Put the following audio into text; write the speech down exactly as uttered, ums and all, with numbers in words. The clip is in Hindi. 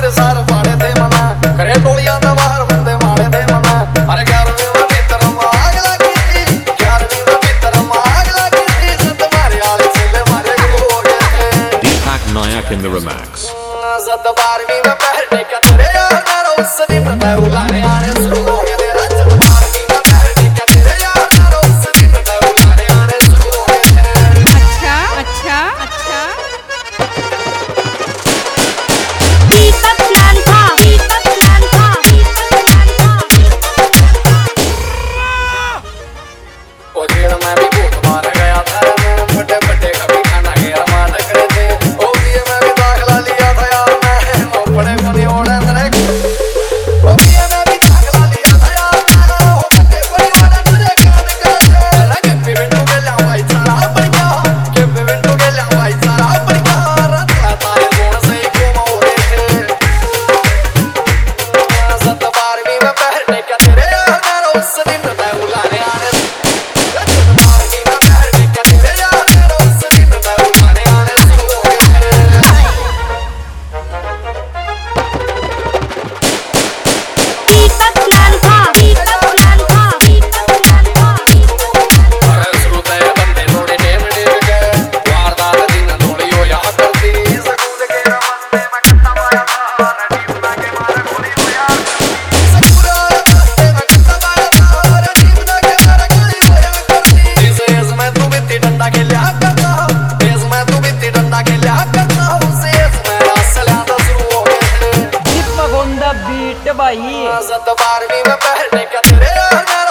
मेरे सार पाड़े थे मना करे टोलियां दा बाहर बंदे मारे थे मना अरे ग्यारहवीं में भीतर आग लगी थी ग्यारहवीं में भीतर आग लगी थी सत मारे आले से मारे हो गए Deepak Nayak in the Remax. सत बारहवीं में पहले का तेरे यार उस दिन मैं उलाने आने शुरू हो गए तेरा सत बारहवीं में पहले का तेरे यार उस दिन मैं उलाने आने शुरू हो गए अच्छा अच्छा अच्छा दीपक प्लान था दीपक प्लान था दीपक प्लान था ओ जेल में भी भूत मार गया था बड़े बड़े कभी खाना गया मान करे थे ओ भी मैं भी दाखला लिया था यार मैं ओ बड़े बड़े ओड़े तेरे ओ भी मैं भी दाखला लिया था यार मैं ओ बड़े बड़े ओड़े तेरे कान करे लगे पिंडू के लावाई सारा बढ़िया के पिंडू के लावाई सारा बढ़िया रत्ता तारे कौन से को मोरे थे सत बारहवीं में पहले का तेरे यार उस दिन मैं उलाने आने दीपक प्लान था दीपक प्लान था दीपक प्लान था अरे श्रुते बंदे थोड़े टेम टेम के वारदात दिन थोड़ी हो या करती सकूद के रमंदे में कट्टा मारा था रजीब ना के मारे गोली हो यार सकूरा रमंदे में कट्टा मारा था रजीब ना के मारे गोली हो यार करती इस एज में तू बित्ती डंडा के लिया करता एज में तू बित्ती डंडा के लिया करता उस एज में असला तो शुरू हो गए दीपक on the beat भाई। सत बारहवीं में पहले का तेरे यार